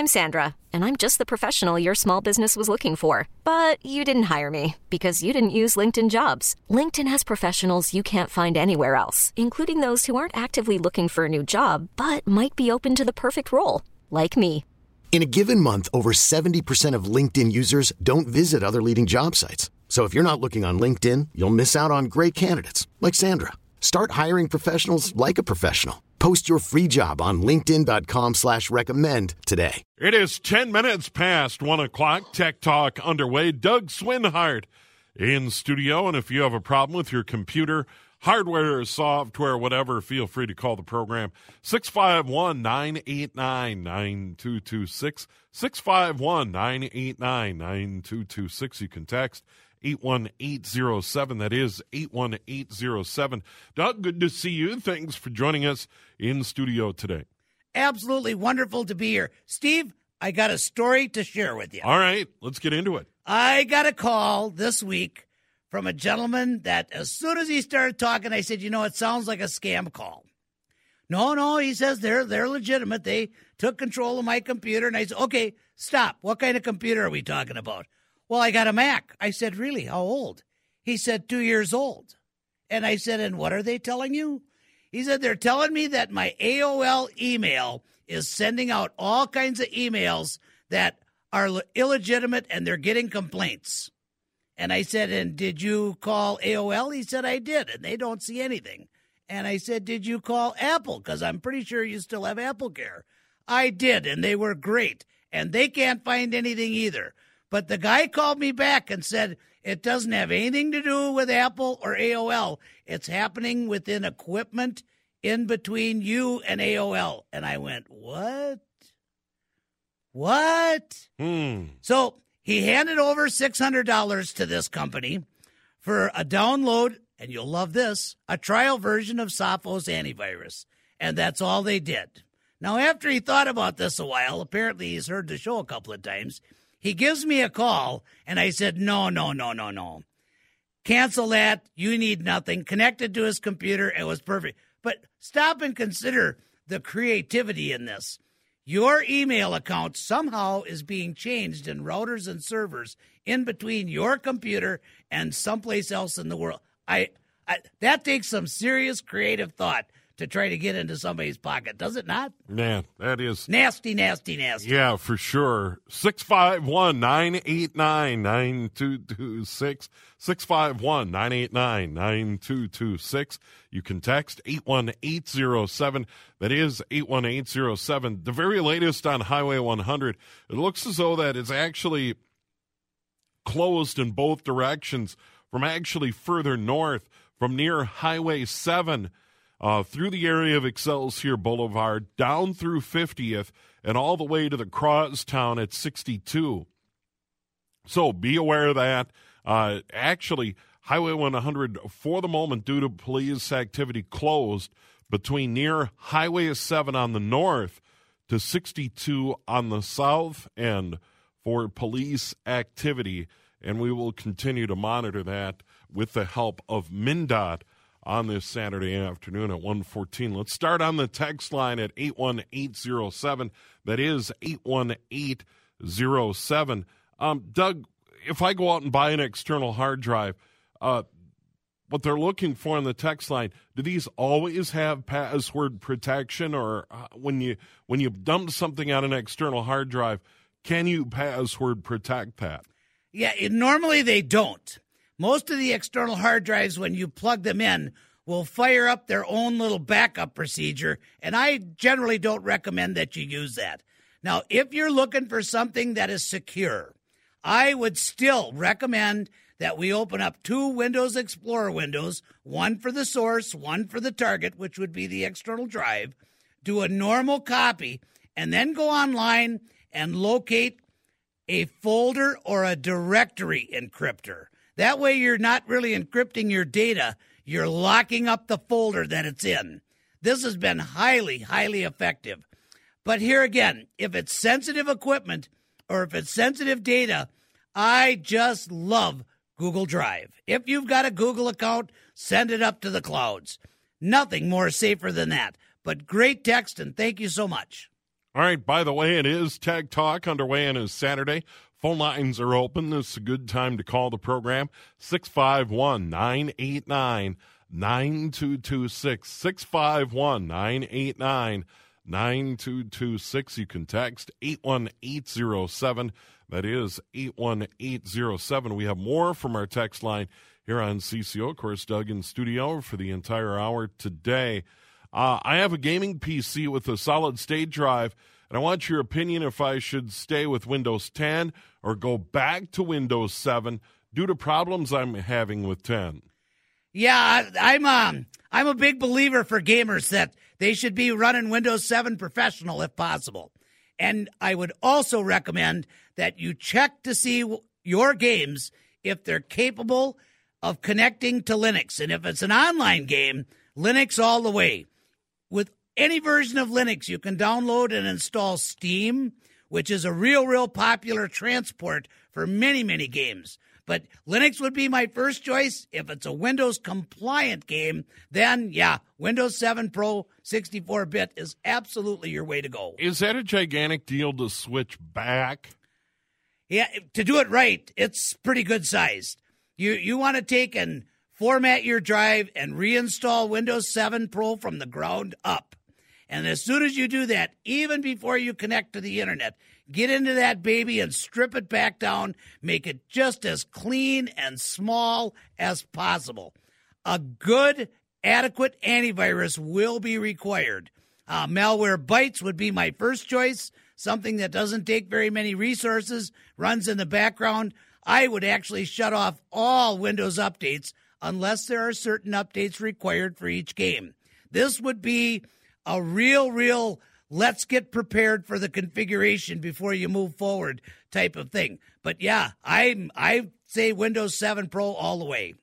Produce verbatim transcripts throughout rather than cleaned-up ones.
I'm Sandra, and I'm just the professional your small business was looking for. But you didn't hire me because you didn't use LinkedIn Jobs. LinkedIn has professionals you can't find anywhere else, including those who aren't actively looking for a new job, but might be open to the perfect role, like me. In a given month, over seventy percent of LinkedIn users don't visit other leading job sites. So if you're not looking on LinkedIn, you'll miss out on great candidates like Sandra. Start hiring professionals like a professional. Post your free job on linkedin.com slash recommend today. It is ten minutes past one o'clock. Tech Talk underway. Doug Swinhart in studio. And if you have a problem with your computer, hardware, software, whatever, feel free to call the program. six five one, nine eight nine, nine two two six. six five one, nine eight nine, nine two two six. You can text eight one eight zero seven. That is eight one eight zero seven. Doug, good to see you. Thanks for joining us in studio today. Absolutely wonderful to be here. Steve, I got a story to share with you. All right, let's get into it. I got a call this week from a gentleman that as soon as he started talking, I said, you know, it sounds like a scam call. No, no, he says they're they're legitimate. They took control of my computer. And I said, okay, stop. What kind of computer are we talking about? Well, I got a Mac. I said, really? How old? He said, two years old. And I said, and what are they telling you? He said, they're telling me that my A O L email is sending out all kinds of emails that are illegitimate and they're getting complaints. And I said, and did you call A O L? He said, I did, and they don't see anything. And I said, did you call Apple? Because I'm pretty sure you still have Apple Care. I did, and they were great, and they can't find anything either. But the guy called me back and said, it doesn't have anything to do with Apple or A O L. It's happening within equipment in between you and A O L. And I went, what? What? Hmm. So he handed over six hundred dollars to this company for a download, and you'll love this, a trial version of Sophos antivirus. And that's all they did. Now, after he thought about this a while, apparently he's heard the show a couple of times, he gives me a call, and I said, no, no, no, no, no. Cancel that. You need nothing. Connected to his computer. It was perfect. But stop and consider the creativity in this. Your email account somehow is being changed in routers and servers in between your computer and someplace else in the world. I, I that takes some serious creative thought to try to get into somebody's pocket, does it not? Man, that is nasty, nasty, nasty. Yeah, for sure. six five one, nine eight nine, nine two two six. six five one, nine eight nine, nine two two six. You can text eight one eight zero seven. That is eight one eight zero seven. The very latest on Highway one hundred. It looks as though that it's actually closed in both directions from actually further north, from near Highway seven. Uh, through the area of Excelsior Boulevard, down through fiftieth, and all the way to the crosstown at sixty-two. So be aware of that. Uh, actually, Highway one hundred, for the moment, due to police activity, closed between near Highway seven on the north to sixty-two on the south end for police activity. And we will continue to monitor that with the help of MnDOT on this Saturday afternoon at one fourteen. Let's start on the text line at eight one eight zero seven. That is eight one eight zero seven. Um, Doug, if I go out and buy an external hard drive, uh, what they're looking for on the text line, do these always have password protection? Or uh, when you when you dump something on an external hard drive, can you password protect that? Yeah, it, normally they don't. Most of the external hard drives, when you plug them in, will fire up their own little backup procedure, and I generally don't recommend that you use that. Now, if you're looking for something that is secure, I would still recommend that we open up two Windows Explorer windows, one for the source, one for the target, which would be the external drive, do a normal copy, and then go online and locate a folder or a directory encryptor. That way you're not really encrypting your data. You're locking up the folder that it's in. This has been highly, highly effective. But here again, if it's sensitive equipment or if it's sensitive data, I just love Google Drive. If you've got a Google account, send it up to the clouds. Nothing more safer than that. But great text, and thank you so much. All right, by the way, it is Tech Talk underway on a Saturday. Phone lines are open. This is a good time to call the program. six five one, nine eight nine, nine two two six. six five one, nine eight nine, nine two two six. You can text eight one eight zero seven. That is eight one eight zero seven. We have more from our text line here on C C O. Of course, Doug in studio for the entire hour today. Uh, I have a gaming P C with a solid-state drive, and I want your opinion if I should stay with Windows ten or go back to Windows seven due to problems I'm having with ten. Yeah, I'm um, I'm a big believer for gamers that they should be running Windows seven Professional if possible. And I would also recommend that you check to see your games if they're capable of connecting to Linux. And if it's an online game, Linux all the way. With any version of Linux, you can download and install Steam, which is a real, real popular transport for many, many games. But Linux would be my first choice. If it's a Windows-compliant game, then, yeah, Windows seven Pro sixty-four bit is absolutely your way to go. Is that a gigantic deal to switch back? Yeah, to do it right, it's pretty good sized. You, you want to take and format your drive and reinstall Windows seven Pro from the ground up. And as soon as you do that, even before you connect to the internet, get into that baby and strip it back down, make it just as clean and small as possible. A good, adequate antivirus will be required. Uh, Malwarebytes would be my first choice, something that doesn't take very many resources, runs in the background. I would actually shut off all Windows updates unless there are certain updates required for each game. This would be a real, real let's get prepared for the configuration before you move forward type of thing. But yeah, I I say Windows seven Pro all the way.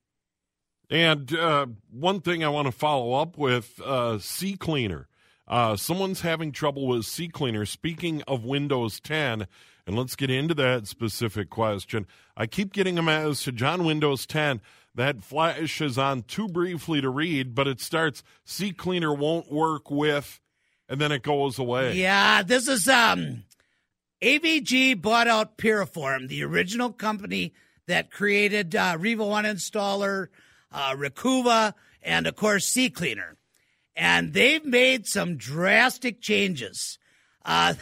And uh, one thing I want to follow up with, uh, CCleaner. Uh, someone's having trouble with CCleaner. Speaking of Windows ten, and let's get into that specific question. I keep getting a message on Windows ten that flashes on too briefly to read, but it starts, CCleaner won't work with, and then it goes away. Yeah, this is, um, A V G bought out Piriform, the original company that created uh, Revo Uninstaller, uh, Recuva, and, of course, CCleaner. And they've made some drastic changes. Uh,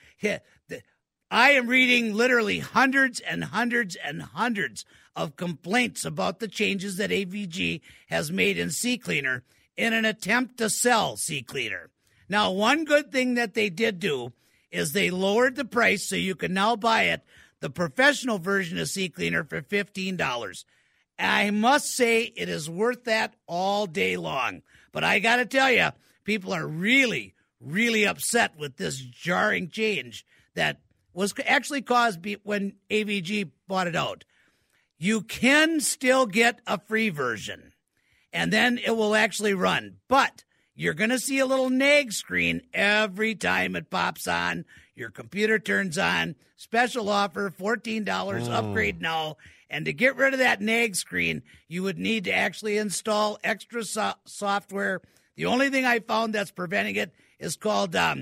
I am reading literally hundreds and hundreds and hundreds of complaints about the changes that A V G has made in CCleaner in an attempt to sell CCleaner. Now, one good thing that they did do is they lowered the price so you can now buy it, the professional version of CCleaner, for fifteen dollars. I must say it is worth that all day long. But I got to tell you, people are really, really upset with this jarring change that was actually caused when A V G bought it out. You can still get a free version, and then it will actually run. But you're going to see a little nag screen every time it pops on. Your computer turns on. Special offer, fourteen dollars, oh. Upgrade now. And to get rid of that nag screen, you would need to actually install extra so- software. The only thing I found that's preventing it is called um,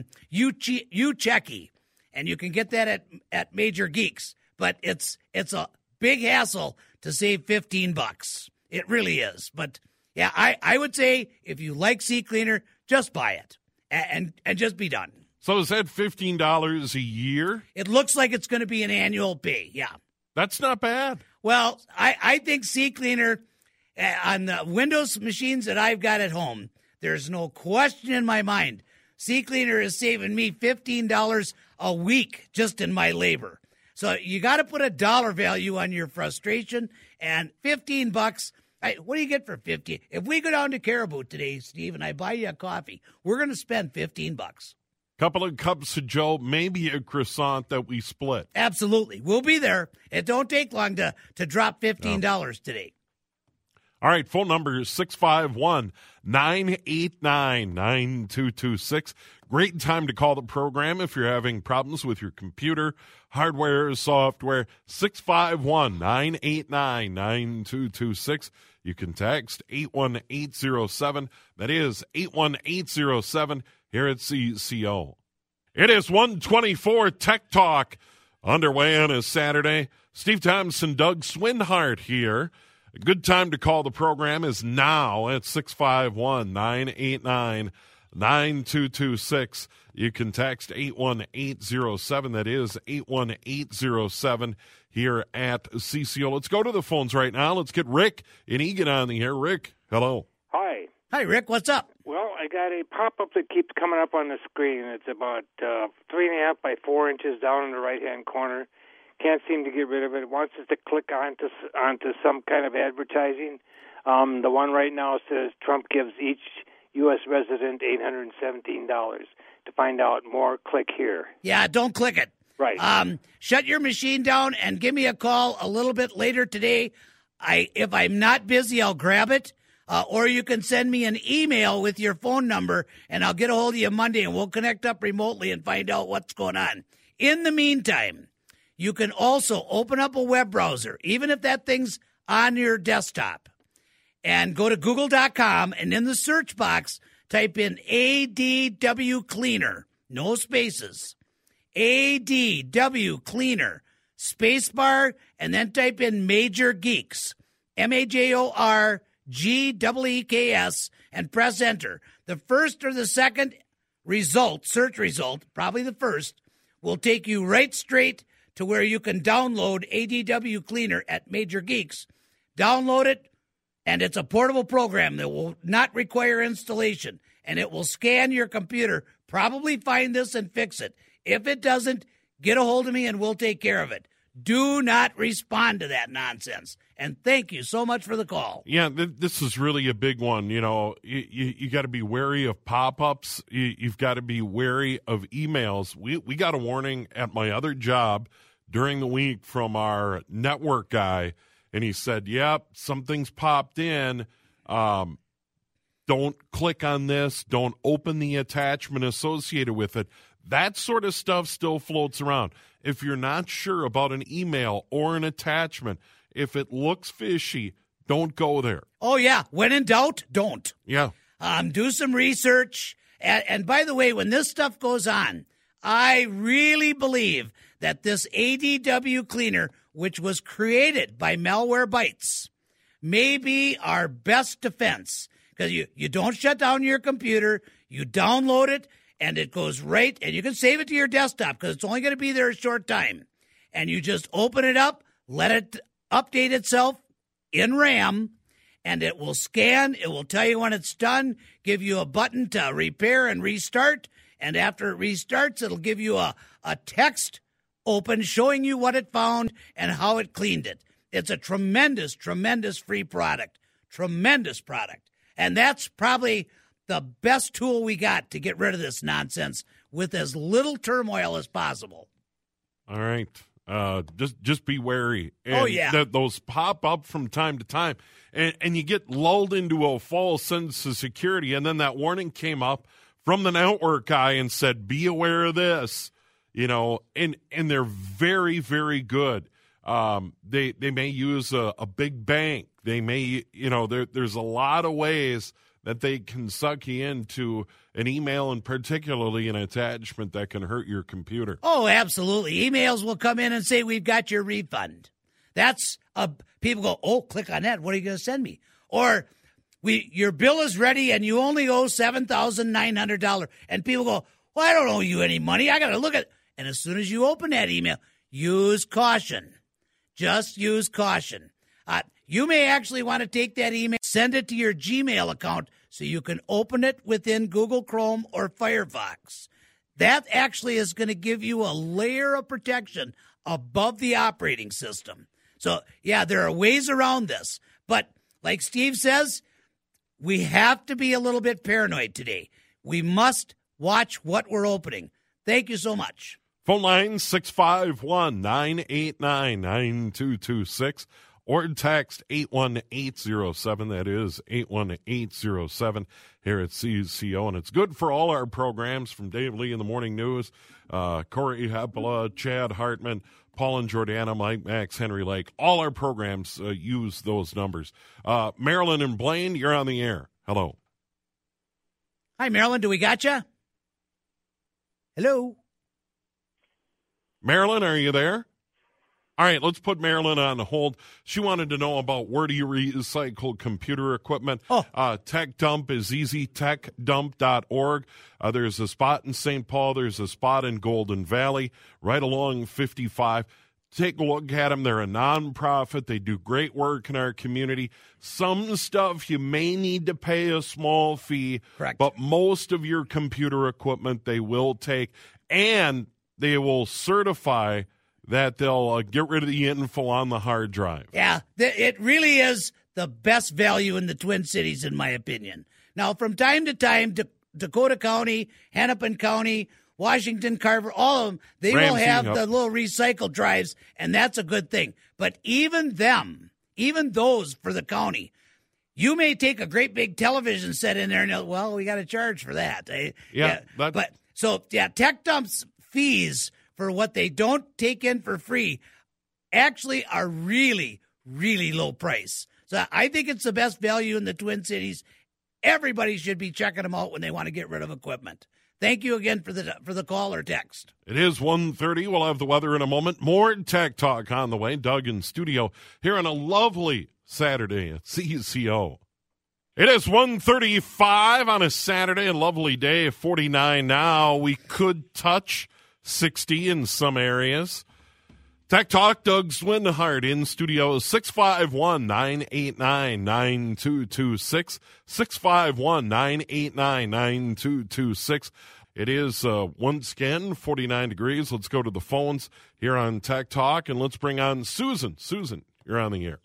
UChecky, and you can get that at, at Major Geeks. But it's it's a big hassle to save fifteen bucks. It really is. But yeah, I, I would say if you like CCleaner, just buy it and, and, and just be done. So is that fifteen dollars a year? It looks like it's going to be an annual fee, yeah. That's not bad. Well, I, I think CCleaner, uh, on the Windows machines that I've got at home, there's no question in my mind. CCleaner is saving me fifteen dollars a week just in my labor. So you got to put a dollar value on your frustration, and fifteen bucks. I, what do you get for fifteen? If we go down to Caribou today, Steve, and I buy you a coffee, we're going to spend fifteen bucks. Couple of cups of Joe, maybe a croissant that we split. Absolutely. We'll be there. It don't take long to, to drop fifteen dollars no. today. All right, phone number is six five one, nine eight nine, nine two two six. Great time to call the program if you're having problems with your computer, hardware, software. six five one, nine eight nine, nine two two six. You can text eight one eight zero seven. That is eight one eight zero seven here at C C O. It is one twenty-four Tech Talk underway on a Saturday. Steve Thompson, Doug Swinhart here. A good time to call the program is now at six five one, nine eight nine, nine two two six. You can text eight one eight zero seven. That is eight one eight zero seven here at C C O. Let's go to the phones right now. Let's get Rick in Egan on the air. Rick, hello. Hi. Hi, Rick. What's up? Well, I got a pop-up that keeps coming up on the screen. It's about uh, three and a half by four inches down in the right-hand corner. Can't seem to get rid of it. It wants us to click onto onto some kind of advertising. Um, the one right now says Trump gives each U S resident eight hundred seventeen dollars. To find out more, click here. Yeah, don't click it. Right. Um, shut your machine down and give me a call a little bit later today. I if I'm not busy, I'll grab it. Uh, or you can send me an email with your phone number, and I'll get a hold of you Monday, and we'll connect up remotely and find out what's going on. In the meantime, you can also open up a web browser, even if that thing's on your desktop, and go to google dot com, and in the search box, type in A D W Cleaner, no spaces, A D W Cleaner, spacebar, and then type in Major Geeks, M A J O R G E E K S, and press enter. The first or the second result, search result, probably the first, will take you right straight to where you can download A D W Cleaner at Major Geeks. Download it, and it's a portable program that will not require installation, and it will scan your computer, probably find this and fix it. If it doesn't, get a hold of me and we'll take care of it. Do not respond to that nonsense. And thank you so much for the call. Yeah, th- this is really a big one. You know, you, you, you got to be wary of pop-ups. You, you've got to be wary of emails. We we got a warning at my other job during the week from our network guy, and he said, yep, something's popped in. Um, don't click on this. Don't open the attachment associated with it. That sort of stuff still floats around. If you're not sure about an email or an attachment, if it looks fishy, don't go there. Oh, yeah. When in doubt, don't. Yeah. Um, do some research. And, and by the way, when this stuff goes on, I really believe that this A D W Cleaner, which was created by Malwarebytes, may be our best defense. Because you, you don't shut down your computer, you download it, and it goes right, and you can save it to your desktop because it's only going to be there a short time. And you just open it up, let it update itself in RAM, and it will scan. It will tell you when it's done, give you a button to repair and restart. And after it restarts, it'll give you a, a text open showing you what it found and how it cleaned it. It's a tremendous, tremendous free product. Tremendous product. And that's probably the best tool we got to get rid of this nonsense with as little turmoil as possible. All right. Uh, just just be wary. And oh, yeah. That those pop up from time to time, and, and you get lulled into a false sense of security, and then that warning came up from the network guy and said, be aware of this, you know, and, and they're very, very good. Um, they, they may use a, a big bank. They may, you know, there, there's a lot of ways that they can suck you into an email, and particularly an attachment that can hurt your computer. Oh, absolutely. Emails will come in and say, we've got your refund. That's a, people go, oh, click on that. What are you going to send me? Or we, your bill is ready and you only owe seven thousand nine hundred dollars. And people go, well, I don't owe you any money. I got to look at it. And as soon as you open that email, use caution. Just use caution. Uh, you may actually want to take that email, send it to your Gmail account so you can open it within Google Chrome or Firefox. That actually is going to give you a layer of protection above the operating system. So, yeah, there are ways around this. But like Steve says, we have to be a little bit paranoid today. We must watch what we're opening. Thank you so much. Phone line six five one, nine eight nine, nine two two six or text eight one eight zero seven. That is eight one eight zero seven here at C C O. And it's good for all our programs from Dave Lee in the Morning News, uh, Corey Hepala, Chad Hartman, Paul and Jordana, Mike, Max, Henry Lake. All our programs uh, use those numbers. Uh, Marilyn and Blaine, you're on the air. Hello. Hi, Marilyn. Do we got you? Hello. Marilyn, are you there? All right, let's put Marilyn on hold. She wanted to know about where do you recycle computer equipment. Oh. Uh, Tech Dump is easy tech dump dot org. Uh, there's a spot in Saint Paul. There's a spot in Golden Valley, right along fifty-five. Take a look at them. They're a nonprofit. They do great work in our community. Some stuff you may need to pay a small fee. Correct. But most of your computer equipment they will take, and they will certify that they'll uh, get rid of the info on the hard drive. Yeah, th- it really is the best value in the Twin Cities, in my opinion. Now, from time to time, D- Dakota County, Hennepin County, Washington, Carver, all of them, they Ramsey, will have yep. the little recycle drives, and that's a good thing. But even them, even those for the county, you may take a great big television set in there, and they'll, well, we got to charge for that. Eh? Yeah, yeah. But so, yeah, Tech Dump's fees for what they don't take in for free actually are really, really low price. So I think it's the best value in the Twin Cities. Everybody should be checking them out when they want to get rid of equipment. Thank you again for the for the call or text. It is one thirty. We'll have the weather in a moment. More Tech Talk on the way. Doug in studio here on a lovely Saturday at C C O. It is one thirty-five on a Saturday, a lovely day, forty-nine now. We could touch sixty in some areas. Tech Talk, Doug Swinhart in studio, six five one, nine eight nine, nine two two six, six five one, nine eight nine, nine two two six. It is, uh, once again, forty-nine degrees. Let's go to the phones here on Tech Talk, and let's bring on Susan. Susan, you're on the air.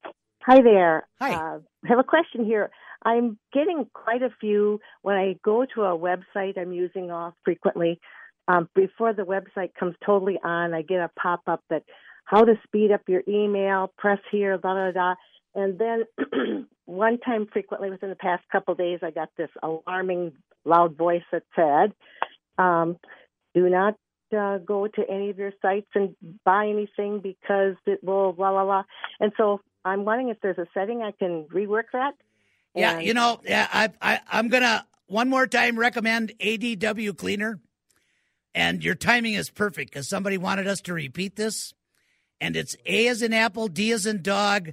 Hi there. Hi. Uh, I have a question here. I'm getting quite a few when I go to a website I'm using off frequently. Um, before the website comes totally on, I get a pop-up that how to speed up your email, press here, da, da, da. And then one time frequently within the past couple of days, I got this alarming loud voice that said, um, do not uh, go to any of your sites and buy anything because it will blah, blah, blah. And so I'm wondering if there's a setting I can rework that. Yeah, And- you know, yeah, I, I, I'm going to one more time recommend A D W Cleaner. And your timing is perfect because somebody wanted us to repeat this. And it's A as in apple, D as in dog,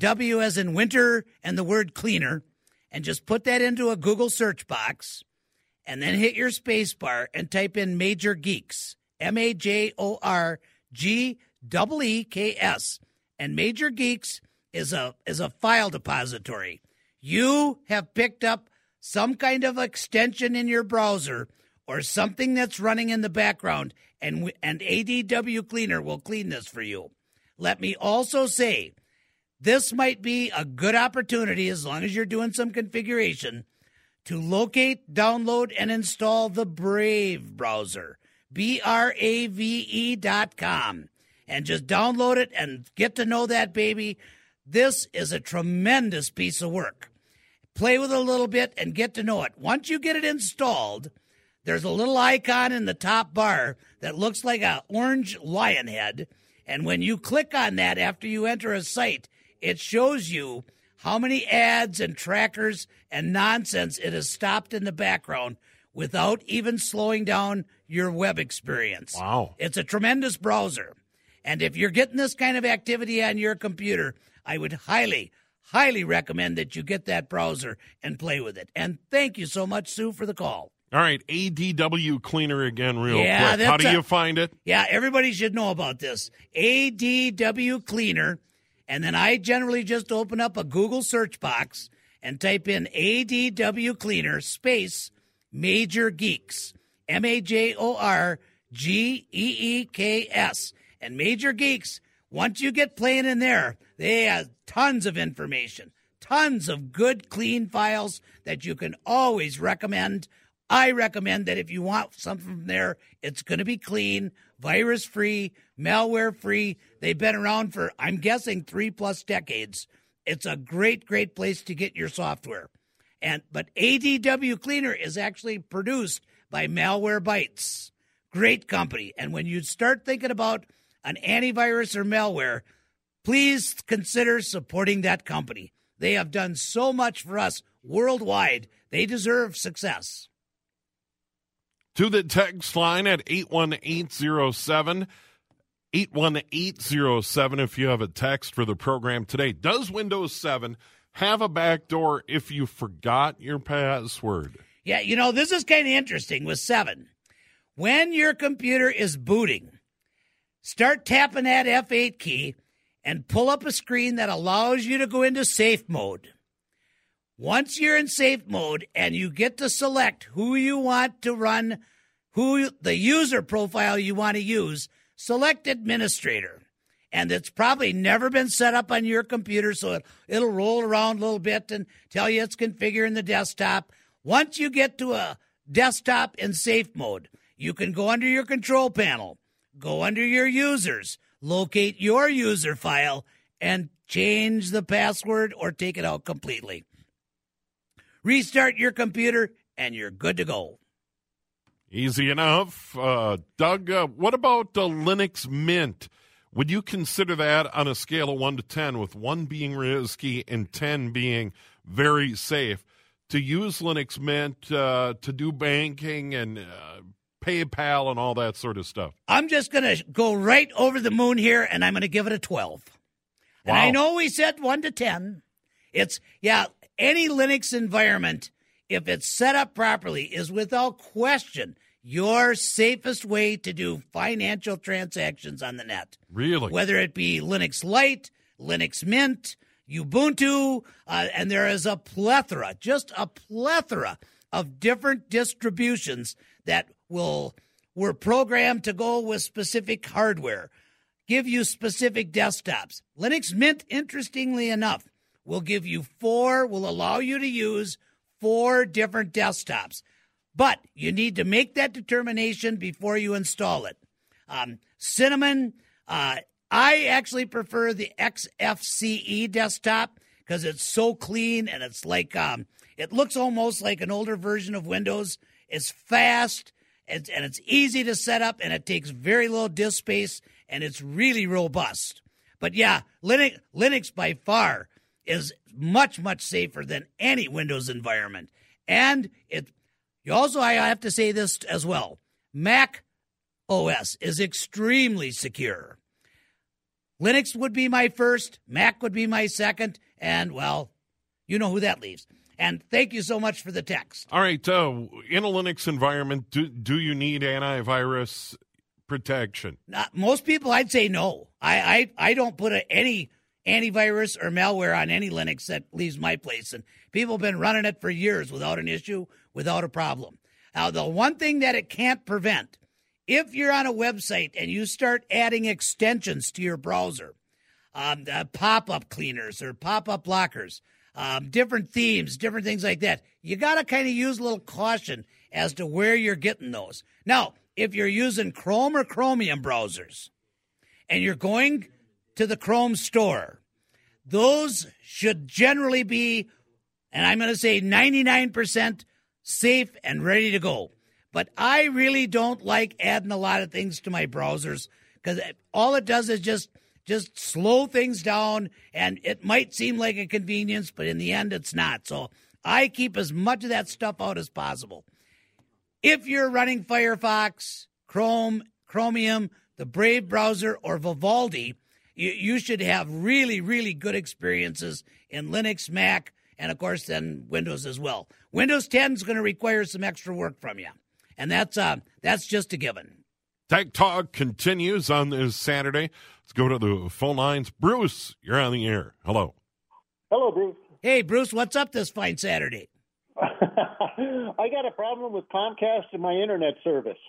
W as in winter, and the word cleaner. And just put that into a Google search box and then hit your space bar and type in Major Geeks, M A J O R G E E K S. And Major Geeks is a is a file depository. You have picked up some kind of extension in your browser or something that's running in the background, and and A D W Cleaner will clean this for you. Let me also say, this might be a good opportunity, as long as you're doing some configuration, to locate, download, and install the Brave browser, B R A V E dot com, and just download it and get to know that baby. This is a tremendous piece of work. Play with it a little bit and get to know it. Once you get it installed, there's a little icon in the top bar that looks like an orange lion head. And when you click on that after you enter a site, it shows you how many ads and trackers and nonsense it has stopped in the background without even slowing down your web experience. Wow. It's a tremendous browser. And if you're getting this kind of activity on your computer, I would highly, highly recommend that you get that browser and play with it. And thank you so much, Sue, for the call. All right, A D W Cleaner again real Yeah, quick. How that's do a- you find it? Yeah, everybody should know about this. A D W Cleaner. And then I generally just open up a Google search box and type in A D W Cleaner space Major Geeks. M A J O R G E E K S. And Major Geeks, once you get playing in there, they have tons of information, tons of good, clean files that you can always recommend. I recommend that if you want something from there, it's going to be clean, virus-free, malware-free. They've been around for, I'm guessing, three-plus decades. It's a great, great place to get your software. And But A D W Cleaner is actually produced by Malwarebytes. Great company. And when you start thinking about an antivirus or malware, please consider supporting that company. They have done so much for us worldwide. They deserve success. To the text line at eight one eight zero seven, eight one eight zero seven if you have a text for the program today. Does Windows seven have a backdoor if you forgot your password? Yeah, you know, this is kind of interesting with seven. When your computer is booting, start tapping that F eight key and pull up a screen that allows you to go into safe mode. Once you're in safe mode and you get to select who you want to run, who the user profile you want to use, select administrator. And it's probably never been set up on your computer, so it, it'll roll around a little bit and tell you it's configuring the desktop. Once you get to a desktop in safe mode, you can go under your control panel, go under your users, locate your user file, and change the password or take it out completely. Restart your computer, and you're good to go. Easy enough. Uh, Doug, uh, what about the Linux Mint? Would you consider that on a scale of one to ten, with one being risky and ten being very safe, to use Linux Mint uh, to do banking and uh, PayPal and all that sort of stuff? I'm just going to go right over the moon here, and I'm going to give it a twelve. Wow. And I know we said one to ten. It's, yeah, any Linux environment, if it's set up properly, is without question your safest way to do financial transactions on the net. Really? Whether it be Linux Lite, Linux Mint, Ubuntu, uh, and there is a plethora, just a plethora of different distributions that will were programmed to go with specific hardware, give you specific desktops. Linux Mint, interestingly enough, will give you four, will allow you to use four different desktops. But you need to make that determination before you install it. Um, Cinnamon, uh, I actually prefer the X F C E desktop because it's so clean and it's like, um, it looks almost like an older version of Windows. It's fast and, and it's easy to set up and it takes very little disk space and it's really robust. But yeah, Linux, Linux by far is much, much safer than any Windows environment. And it you also, I have to say this as well, Mac O S is extremely secure. Linux would be my first, Mac would be my second, and, well, you know who that leaves. And thank you so much for the text. All right, uh, in a Linux environment, do, do you need antivirus protection? Not, most people, I'd say no. I, I, I don't put a, any antivirus or malware on any Linux that leaves my place. And people have been running it for years without an issue, without a problem. Now, the one thing that it can't prevent, if you're on a website and you start adding extensions to your browser, um, uh, pop-up cleaners or pop-up blockers, um, different themes, different things like that, you got to kind of use a little caution as to where you're getting those. Now, if you're using Chrome or Chromium browsers and you're going to the Chrome store, those should generally be, and I'm going to say ninety-nine percent safe and ready to go. But I really don't like adding a lot of things to my browsers because all it does is just just slow things down, and it might seem like a convenience, but in the end, it's not. So I keep as much of that stuff out as possible. If you're running Firefox, Chrome, Chromium, the Brave browser, or Vivaldi, you, you should have really, really good experiences in Linux, Mac, and, of course, then Windows as well. Windows ten is going to require some extra work from you, and that's uh, that's just a given. Tech Talk continues on this Saturday. Let's go to the phone lines. Bruce, you're on the air. Hello. Hello, Bruce. Hey, Bruce, what's up this fine Saturday? I got a problem with Comcast and my internet service.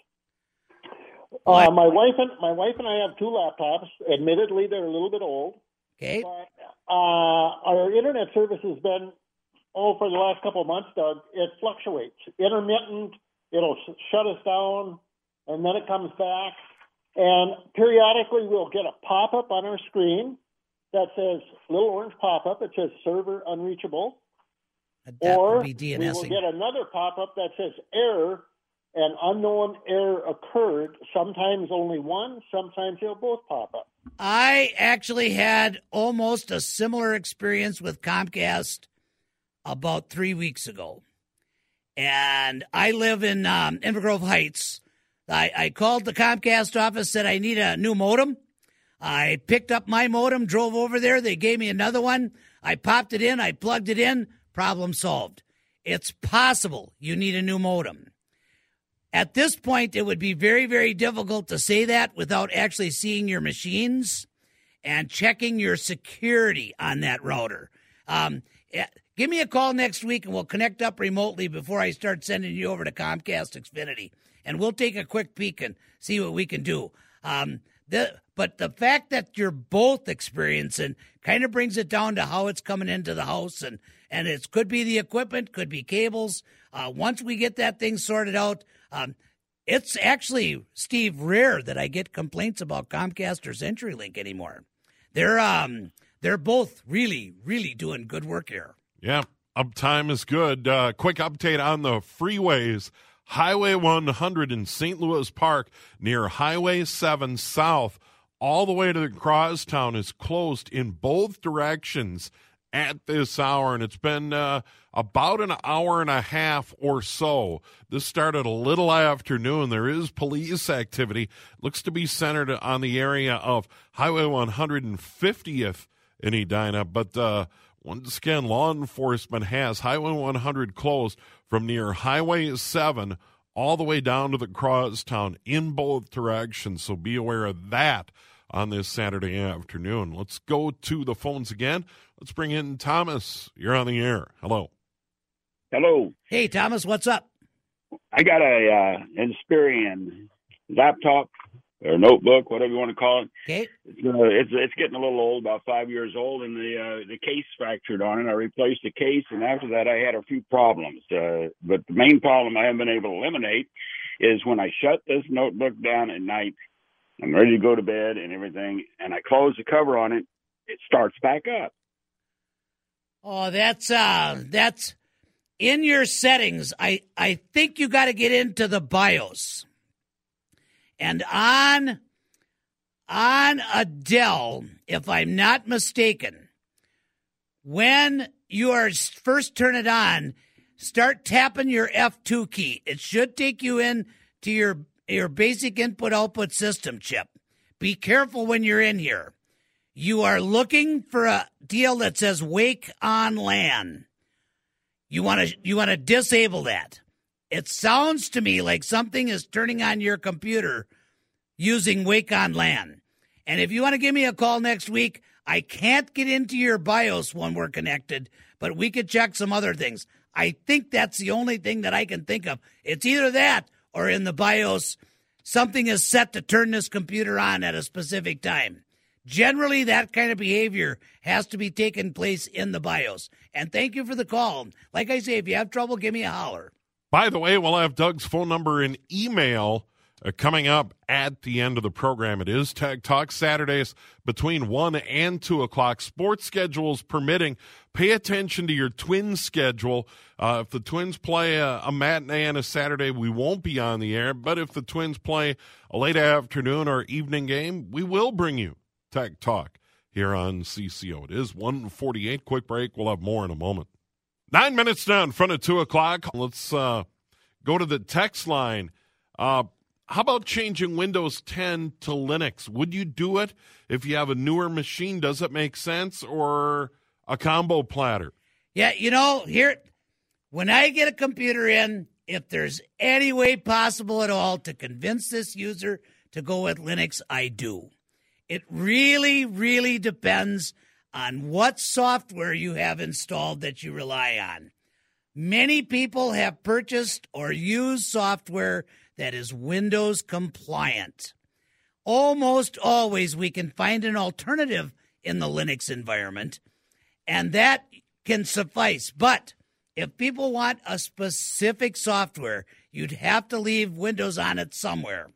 Uh, my wife and my wife and I have two laptops. Admittedly, they're a little bit old. Okay. But uh, our internet service has been, oh, for the last couple of months, Doug, it fluctuates. Intermittent, it'll sh- shut us down, and then it comes back. And periodically, we'll get a pop-up on our screen that says, little orange pop-up, it says server unreachable. That or would be we DNSing. will get another pop-up that says error, an unknown error occurred. Sometimes only one, sometimes they'll both pop up. I actually had almost a similar experience with Comcast about three weeks ago. And I live in um, Inver Grove Heights. I, I called the Comcast office, said I need a new modem. I picked up my modem, drove over there. They gave me another one. I popped it in. I plugged it in. Problem solved. It's possible you need a new modem. At this point, it would be very, very difficult to say that without actually seeing your machines and checking your security on that router. Um, give me a call next week, and we'll connect up remotely before I start sending you over to Comcast Xfinity, and we'll take a quick peek and see what we can do. Um, the, but the fact that you're both experiencing kind of brings it down to how it's coming into the house, and, and it could be the equipment, could be cables. Uh, once we get that thing sorted out, um, it's actually, Steve, rare that I get complaints about Comcast or CenturyLink anymore. They're um they're both really, really doing good work here. Yeah, uptime is good. Uh, quick update on the freeways. Highway one hundred in Saint Louis Park near Highway seven South all the way to Crosstown is closed in both directions at this hour, and it's been uh, about an hour and a half or so. This started a little afternoon. There is police activity. Looks to be centered on the area of Highway one hundred fiftieth in Edina, but uh, once again, law enforcement has Highway one hundred closed from near Highway seven all the way down to the Crosstown in both directions, so be aware of that on this Saturday afternoon. Let's go to the phones again. Let's bring in Thomas. You're on the air. Hello. Hello. Hey, Thomas, what's up? I got a uh, Inspirion laptop or notebook, whatever you want to call it. Okay. It's, uh, it's it's getting a little old, about five years old, and the uh, the case fractured on it. I replaced the case, and after that, I had a few problems. Uh, but the main problem I haven't been able to eliminate is when I shut this notebook down at night, I'm ready to go to bed and everything, and I close the cover on it, it starts back up. Oh, that's uh, that's in your settings. I, I think you got to get into the BIOS. And on, on a Dell, if I'm not mistaken, when you are first turn it on, start tapping your F two key. It should take you in to your, your basic input-output system chip. Be careful when you're in here. You are looking for a deal that says Wake on LAN. You want to you want to disable that. It sounds to me like something is turning on your computer using Wake on LAN. And if you want to give me a call next week, I can't get into your BIOS when we're connected, but we could check some other things. I think that's the only thing that I can think of. It's either that or in the BIOS, something is set to turn this computer on at a specific time. Generally, that kind of behavior has to be taking place in the BIOS. And thank you for the call. Like I say, if you have trouble, give me a holler. By the way, we'll have Doug's phone number and email uh, coming up at the end of the program. It is Tech Talk Saturdays between one and two o'clock. Sports schedules permitting. Pay attention to your Twins schedule. Uh, if the Twins play a, a matinee and a Saturday, we won't be on the air. But if the Twins play a late afternoon or evening game, we will bring you Tech Talk here on C C O. It is one forty-eight. Quick break. We'll have more in a moment. Nine minutes now in front of two o'clock. Let's uh, go to the text line. Uh, how about changing Windows ten to Linux? Would you do it if you have a newer machine? Does it make sense, or a combo platter? Yeah, you know, here, when I get a computer in, if there's any way possible at all to convince this user to go with Linux, I do. It really, really depends on what software you have installed that you rely on. Many people have purchased or used software that is Windows compliant. Almost always we can find an alternative in the Linux environment, and that can suffice. But if people want a specific software, you'd have to leave Windows on it somewhere.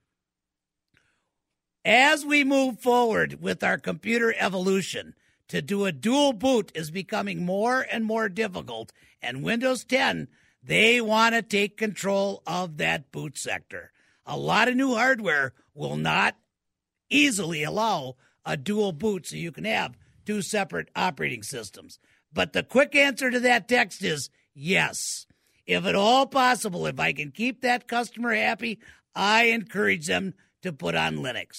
As we move forward with our computer evolution, to do a dual boot is becoming more and more difficult, and Windows ten, they want to take control of that boot sector. A lot of new hardware will not easily allow a dual boot, so you can have two separate operating systems. But the quick answer to that text is yes. If at all possible, if I can keep that customer happy, I encourage them to put on Linux.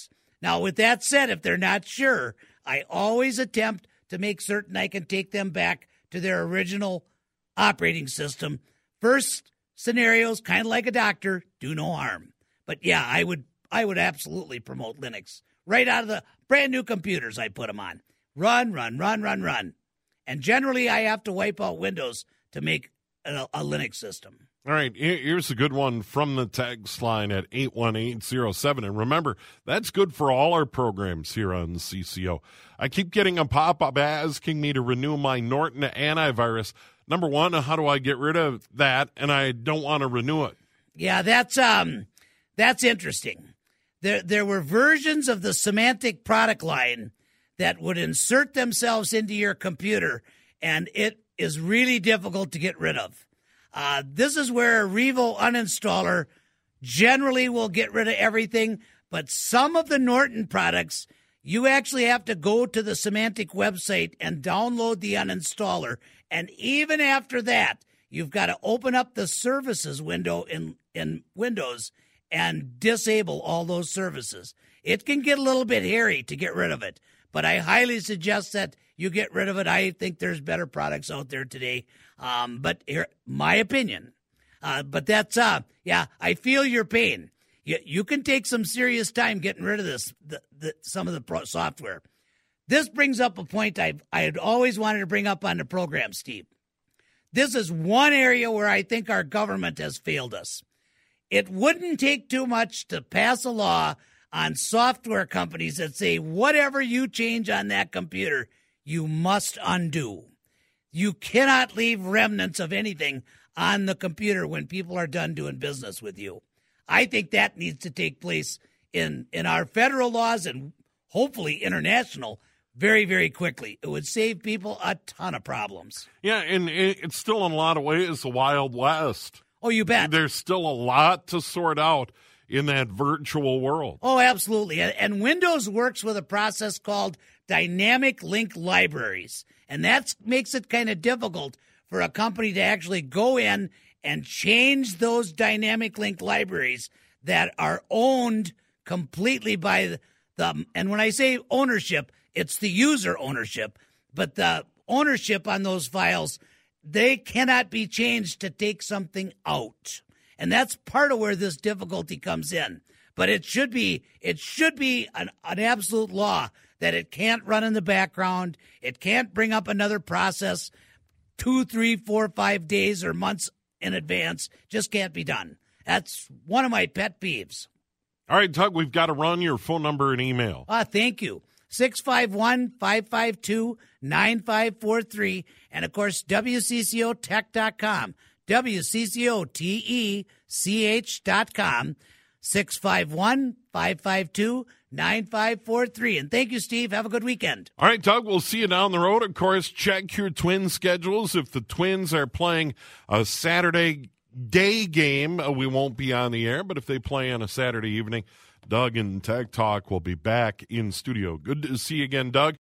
Now, with that said, if they're not sure, I always attempt to make certain I can take them back to their original operating system. First scenarios, kind of like a doctor, do no harm. But yeah, I would I would absolutely promote Linux. Right out of the brand new computers I put them on. Run, run, run, run, run. And generally I have to wipe out Windows to make a, a Linux system. All right, here's a good one from the text line at eight one eight zero seven. And remember, that's good for all our programs here on C C O. I keep getting a pop-up asking me to renew my Norton antivirus. Number one, how do I get rid of that? And I don't want to renew it. Yeah, that's um, that's interesting. There, there were versions of the Symantec product line that would insert themselves into your computer, and it is really difficult to get rid of. Uh, this is where a Revo uninstaller generally will get rid of everything, but some of the Norton products, you actually have to go to the Symantec website and download the uninstaller. And even after that, you've got to open up the services window in, in Windows and disable all those services. It can get a little bit hairy to get rid of it, but I highly suggest that you get rid of it. I think there's better products out there today. Um, but here, my opinion. Uh, but that's, uh, yeah, I feel your pain. You, you can take some serious time getting rid of this, the, the, some of the pro- software. This brings up a point I I had always wanted to bring up on the program, Steve. This is one area where I think our government has failed us. It wouldn't take too much to pass a law on software companies that say whatever you change on that computer, you must undo. You cannot leave remnants of anything on the computer when people are done doing business with you. I think that needs to take place in, in our federal laws and hopefully international very, very quickly. It would save people a ton of problems. Yeah, and it's still in a lot of ways a Wild West. Oh, you bet. There's still a lot to sort out in that virtual world. Oh, absolutely. And Windows works with a process called dynamic link libraries. And that makes it kind of difficult for a company to actually go in and change those dynamic link libraries that are owned completely by the, the and when I say ownership, it's the user ownership, but the ownership on those files, they cannot be changed to take something out. And that's part of where this difficulty comes in. But it should be it should be an, an absolute law that it can't run in the background. It can't bring up another process two, three, four, five days or months in advance. Just can't be done. That's one of my pet peeves. All right, Doug, we've got to run your phone number and email. Ah, thank you. six five one, five five two, nine five four three. And, of course, W C C O tech dot com. W C C O T E C H dot com. six five one, five five two, nine five four three. And thank you, Steve. Have a good weekend. All right, Doug, we'll see you down the road. Of course, check your Twins schedules. If the Twins are playing a Saturday day game, we won't be on the air. But if they play on a Saturday evening, Doug and Tech Talk will be back in studio. Good to see you again, Doug.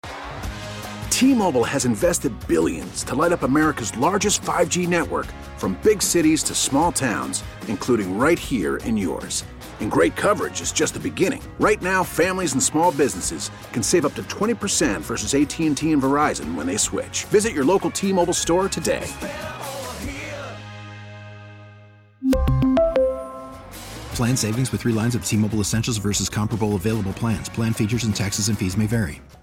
T-Mobile has invested billions to light up America's largest five G network, from big cities to small towns, including right here in yours. And great coverage is just the beginning. Right now, families and small businesses can save up to twenty percent versus A T and T and Verizon when they switch. Visit your local T-Mobile store today. Plan savings with three lines of T-Mobile Essentials versus comparable available plans. Plan features and taxes and fees may vary.